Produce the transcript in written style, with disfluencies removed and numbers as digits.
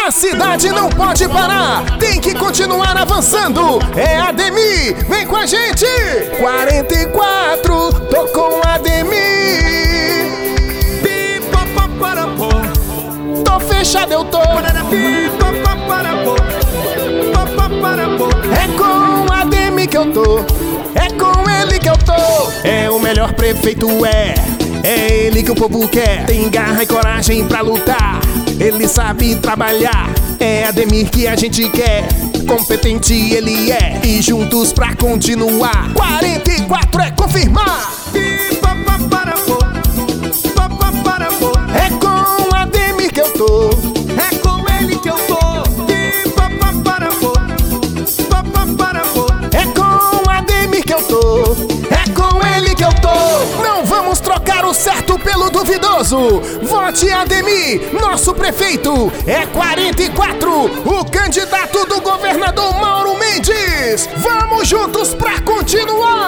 A cidade não pode parar, tem que continuar avançando. É Ademir, vem com a gente. 44, tô com Ademir. Tô fechado, eu tô. É com Ademir que eu tô, é com ele que eu tô. É o melhor prefeito, é ele que o povo quer. Tem garra e coragem pra lutar, ele sabe trabalhar. É Ademir que a gente quer, competente ele é. E juntos pra continuar, 44 é confirmar. É com Ademir que eu tô, é com ele que eu tô. é com Ademir que eu tô, é com ele que eu tô. Não vamos trocar o certo pelo duvidoso. Vote Ademir, nosso prefeito. É 44, o candidato do governador Mauro Mendes. Vamos juntos pra continuar.